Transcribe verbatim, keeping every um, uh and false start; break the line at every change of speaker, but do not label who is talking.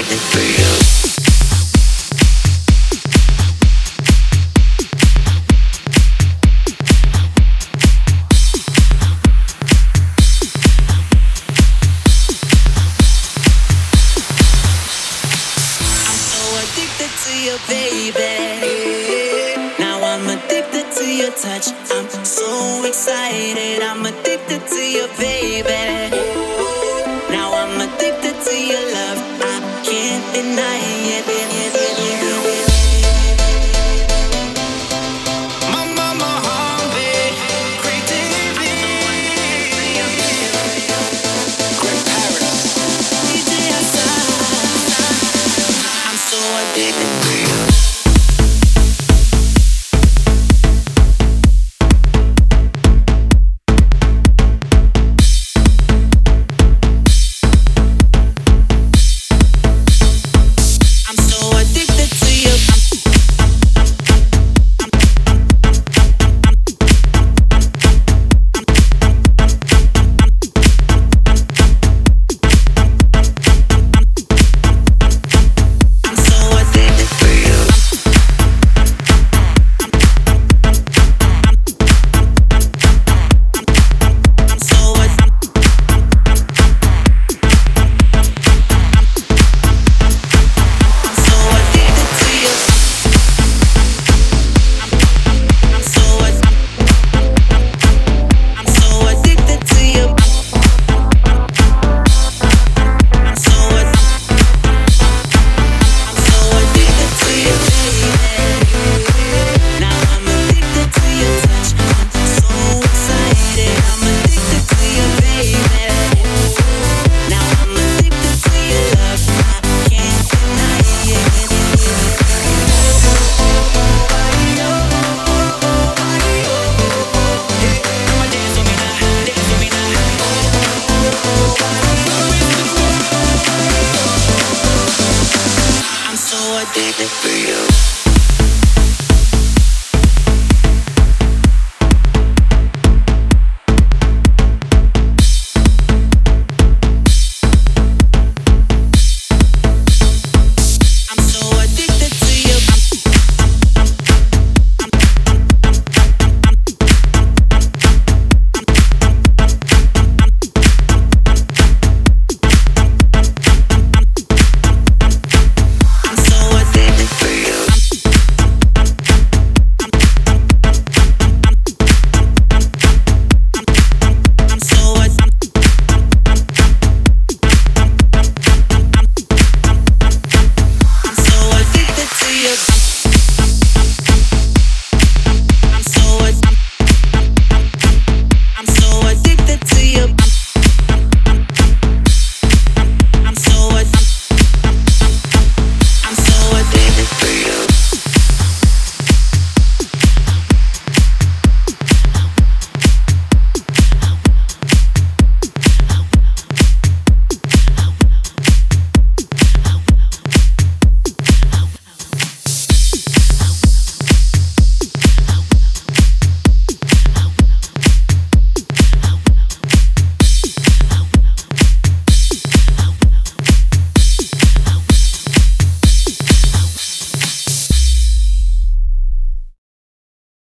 addicted to you.
Baby, now I'm addicted to your touch. I'm so excited. I'm addicted to you, baby. Now I'm addicted to your love. I can't deny it. My mama hungry, creatively. Great Paris. D J Hassan. I'm so addicted to you.
Addicted to you.